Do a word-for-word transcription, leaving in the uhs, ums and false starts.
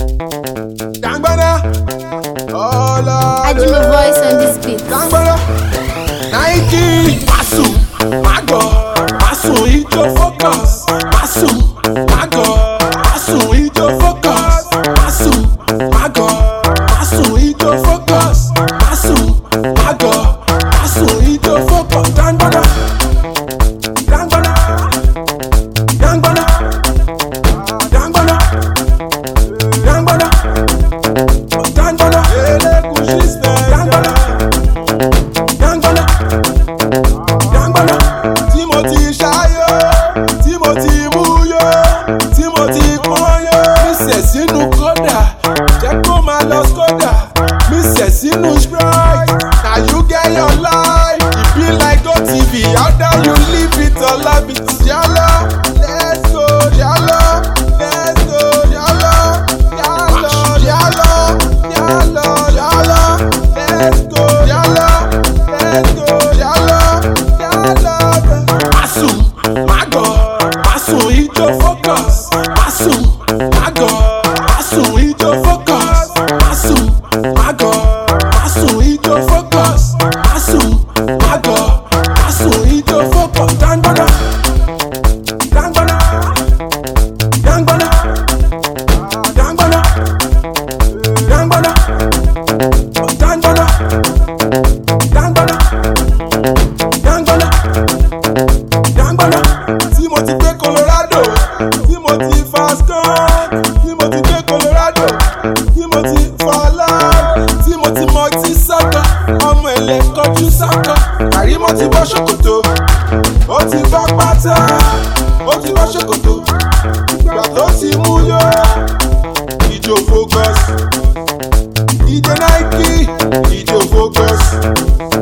Gangbana, oh Lord. I do my voice on this beat. Gangbana, Nike, Masu, Mago, Masu, Ijo focus, Masu, Mago, Masu, Ijo focus, Masu, Mago, Masu, Ijo focus, Masu, Mago, Masu, Ijo focus. Gangbana, Gangbana, Gangbana, Gangbana, Gangbana, Gangbana, Elegushi style. Gangbana, Gangbana, Gangbana, Timothy Shayo, Timothy Muyo, Timothy Koyo. Misses inu Koda, jẹ́ kó máa lọ Skoda. Misses inu Sprite, na you get your life. E be like GoTv, how do you live it or love it? Yalo, let's go, yalo, let's go, yalo, yalo, yalo, yalo, yalo, let's go, yalo, let's go, yalo, yalo. Masu, Mago, Masu, Ijo focus, Masu, Mago, Masu, Ijo focus, Masu, Mago, Masu, Ijo focus, Masu, Mago, Masu, Ijo focus. Gangbana, Gangbana, Gangbana, Gangbana, Gangbana, Gangbana, Gangbana, Gangbana, Gangbana. Timothy de Colorado, Timothy Fascon, Timothy de Colorado, Timothy Falal, Timothy Multi Saka, ọmọ ẹlẹ kọjú sáká. Karimo ti bọ́ ṣòkòtò, ó ti bá pátá, ó ti bọ́ ṣòkòtò, ìgbà tó ti mú yó. Ijo focus, Ijo Nike, Ijo focus.